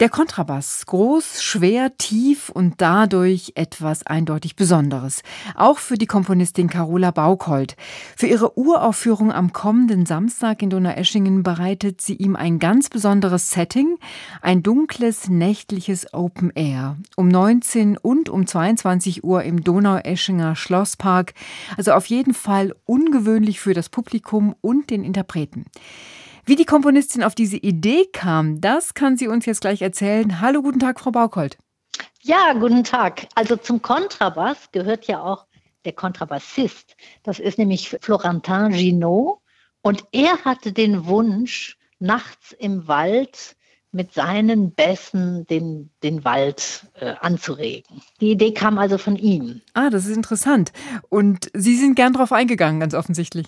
Der Kontrabass, groß, schwer, tief und dadurch etwas eindeutig Besonderes. Auch für die Komponistin Carola Bauchold. Für ihre Uraufführung am kommenden Samstag in Donaueschingen bereitet sie ihm ein ganz besonderes Setting, ein dunkles, nächtliches Open Air. Um 19 und um 22 Uhr im Donaueschinger Schlosspark. Also auf jeden Fall ungewöhnlich für das Publikum und den Interpreten. Wie die Komponistin auf diese Idee kam, das kann sie uns jetzt gleich erzählen. Hallo, guten Tag, Frau Bauchold. Ja, guten Tag. Also zum Kontrabass gehört ja auch der Kontrabassist. Das ist nämlich Florentin Ginaud. Und er hatte den Wunsch, nachts im Wald mit seinen Bässen den Wald anzuregen. Die Idee kam also von ihm. Ah, das ist interessant. Und Sie sind gern drauf eingegangen, ganz offensichtlich.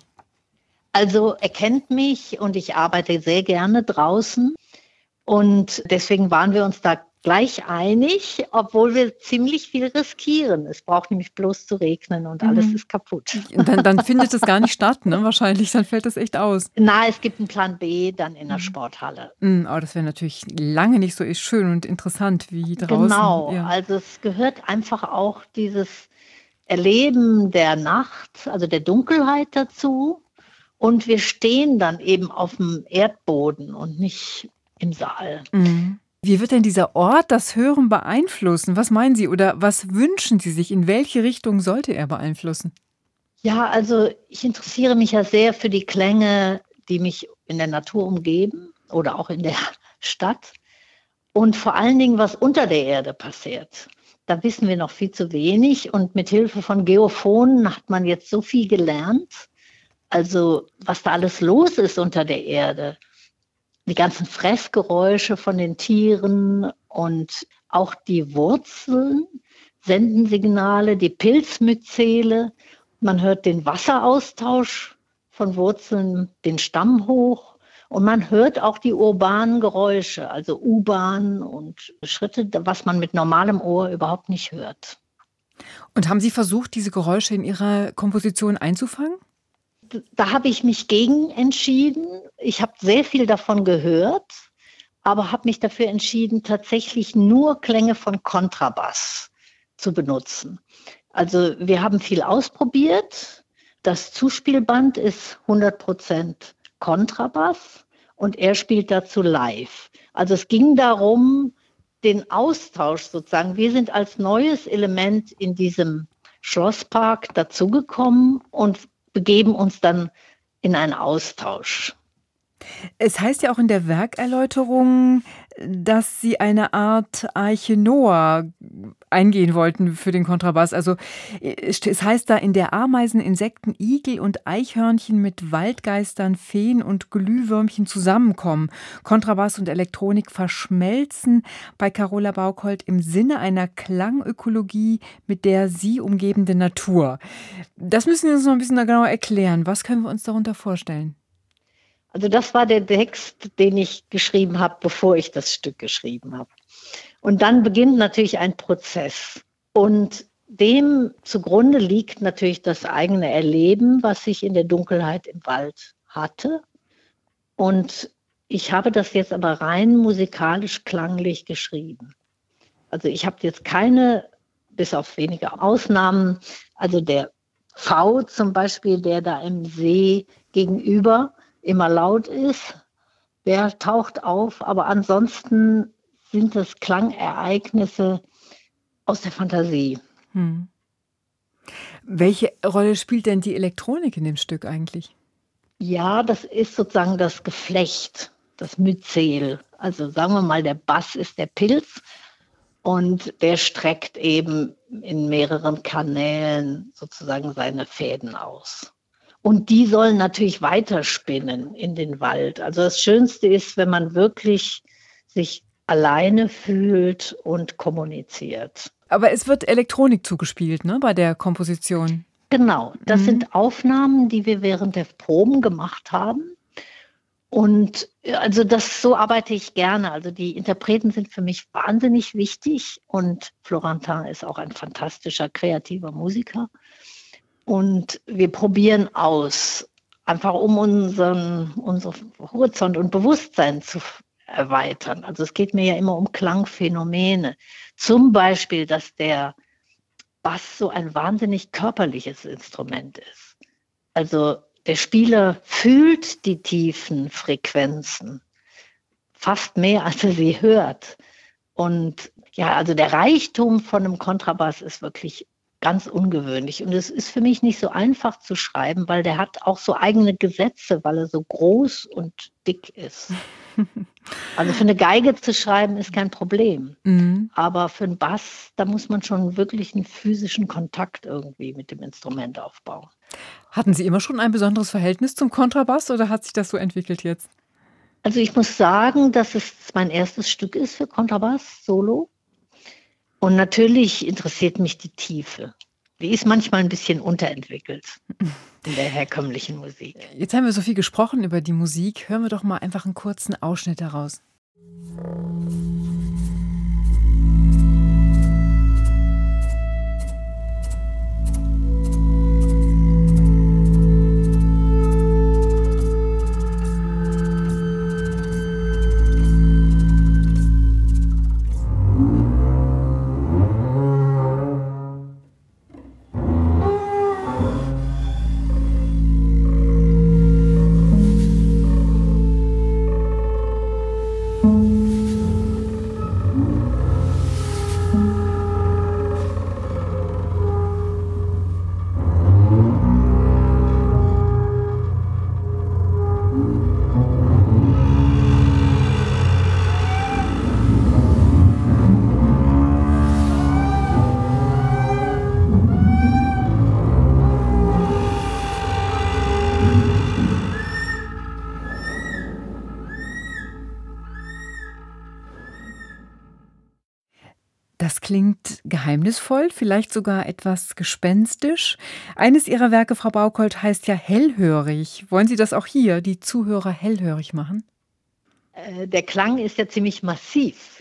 Also er kennt mich und ich arbeite sehr gerne draußen. Und deswegen waren wir uns da gleich einig, obwohl wir ziemlich viel riskieren. Es braucht nämlich bloß zu regnen und alles ist kaputt. Dann findet es gar nicht statt, ne? Wahrscheinlich, dann fällt das echt aus. Na, es gibt einen Plan B dann in der Sporthalle. Aber das wäre natürlich lange nicht so schön und interessant wie draußen. Genau, Ja. also es gehört einfach auch dieses Erleben der Nacht, also der Dunkelheit dazu. Und wir stehen dann eben auf dem Erdboden und nicht im Saal. Wie wird denn dieser Ort das Hören beeinflussen? Was meinen Sie oder was wünschen Sie sich? In welche Richtung sollte er beeinflussen? Ja, also ich interessiere mich ja sehr für die Klänge, die mich in der Natur umgeben oder auch in der Stadt. Und vor allen Dingen, was unter der Erde passiert. Da wissen wir noch viel zu wenig. Und mit Hilfe von Geophonen hat man jetzt so viel gelernt. Also was da alles los ist unter der Erde. Die ganzen Fressgeräusche von den Tieren und auch die Wurzeln senden Signale, die Pilzmyzele. Man hört den Wasseraustausch von Wurzeln, den Stamm hoch. Und man hört auch die urbanen Geräusche, also U-Bahn und Schritte, was man mit normalem Ohr überhaupt nicht hört. Und haben Sie versucht, diese Geräusche in Ihrer Komposition einzufangen? Da habe ich mich gegen entschieden. Ich habe sehr viel davon gehört, aber habe mich dafür entschieden, tatsächlich nur Klänge von Kontrabass zu benutzen. Also wir haben viel ausprobiert. Das Zuspielband ist 100% Kontrabass und er spielt dazu live. Also es ging darum, den Austausch sozusagen. Wir sind als neues Element in diesem Schlosspark dazugekommen und begeben uns dann in einen Austausch. Es heißt ja auch in der Werkerläuterung, dass Sie eine Art Arche Noah eingehen wollten für den Kontrabass. Also es heißt da, in der Ameisen, Insekten, Igel und Eichhörnchen mit Waldgeistern, Feen und Glühwürmchen zusammenkommen. Kontrabass und Elektronik verschmelzen bei Carola Bauchold im Sinne einer Klangökologie mit der sie umgebenden Natur. Das müssen Sie uns noch ein bisschen genauer erklären. Was können wir uns darunter vorstellen? Also das war der Text, den ich geschrieben habe, bevor ich das Stück geschrieben habe. Und dann beginnt natürlich ein Prozess. Und dem zugrunde liegt natürlich das eigene Erleben, was ich in der Dunkelheit im Wald hatte. Und ich habe das jetzt aber rein musikalisch klanglich geschrieben. Also ich habe jetzt keine, bis auf wenige Ausnahmen, also der V zum Beispiel, der da im See gegenüber immer laut ist, der taucht auf, aber ansonsten sind das Klangereignisse aus der Fantasie. Welche Rolle spielt denn die Elektronik in dem Stück eigentlich? Ja, das ist sozusagen das Geflecht, das Myzel. Also sagen wir mal, der Bass ist der Pilz und der streckt eben in mehreren Kanälen sozusagen seine Fäden aus. Und die sollen natürlich weiterspinnen in den Wald. Also das Schönste ist, wenn man wirklich sich alleine fühlt und kommuniziert. Aber es wird Elektronik zugespielt, ne, bei der Komposition. Genau, das sind Aufnahmen, die wir während der Proben gemacht haben. Und also so arbeite ich gerne. Also die Interpreten sind für mich wahnsinnig wichtig und Florentin ist auch ein fantastischer, kreativer Musiker. Und wir probieren aus, einfach um unseren Horizont und Bewusstsein zu erweitern. Also es geht mir ja immer um Klangphänomene. Zum Beispiel, dass der Bass so ein wahnsinnig körperliches Instrument ist. Also der Spieler fühlt die tiefen Frequenzen fast mehr, als er sie hört. Und ja, also der Reichtum von einem Kontrabass ist wirklich ganz ungewöhnlich. Und es ist für mich nicht so einfach zu schreiben, weil der hat auch so eigene Gesetze, weil er so groß und dick ist. Also für eine Geige zu schreiben ist kein Problem. Mhm. Aber für einen Bass, da muss man schon wirklich einen physischen Kontakt irgendwie mit dem Instrument aufbauen. Hatten Sie immer schon ein besonderes Verhältnis zum Kontrabass oder hat sich das so entwickelt jetzt? Also ich muss sagen, dass es mein erstes Stück ist für Kontrabass, Solo. Und natürlich interessiert mich die Tiefe. Die ist manchmal ein bisschen unterentwickelt in der herkömmlichen Musik. Jetzt haben wir so viel gesprochen über die Musik. Hören wir doch mal einfach einen kurzen Ausschnitt daraus. Das klingt geheimnisvoll, vielleicht sogar etwas gespenstisch. Eines Ihrer Werke, Frau Bauchold, heißt ja hellhörig. Wollen Sie das auch hier, die Zuhörer, hellhörig machen? Der Klang ist ja ziemlich massiv.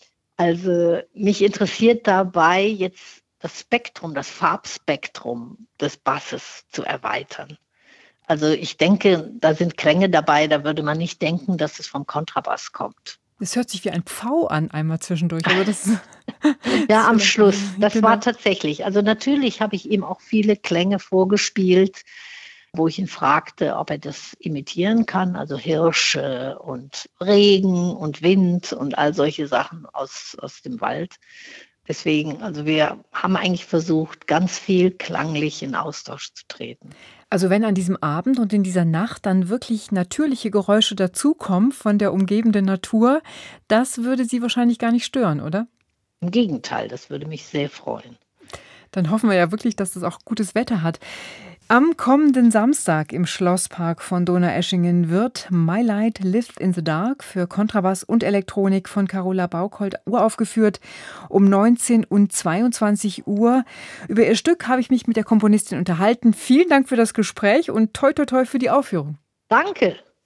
Also mich interessiert dabei jetzt das Spektrum, das Farbspektrum des Basses zu erweitern. Also ich denke, da sind Klänge dabei, da würde man nicht denken, dass es vom Kontrabass kommt. Es hört sich wie ein Pfau an, einmal zwischendurch. Aber das Ja, am Schluss. Das genau. war tatsächlich. Also natürlich habe ich ihm auch viele Klänge vorgespielt, wo ich ihn fragte, ob er das imitieren kann. Also Hirsche und Regen und Wind und all solche Sachen aus dem Wald. Deswegen, also wir haben eigentlich versucht, ganz viel klanglich in Austausch zu treten. Also wenn an diesem Abend und in dieser Nacht dann wirklich natürliche Geräusche dazukommen von der umgebenden Natur, das würde Sie wahrscheinlich gar nicht stören, oder? Im Gegenteil, das würde mich sehr freuen. Dann hoffen wir ja wirklich, dass es auch gutes Wetter hat. Am kommenden Samstag im Schlosspark von Donaueschingen wird My Light Lives in the Dark für Kontrabass und Elektronik von Carola Bauchold uraufgeführt um 19 und 22 Uhr. Über ihr Stück habe ich mich mit der Komponistin unterhalten. Vielen Dank für das Gespräch und toi toi toi für die Aufführung. Danke.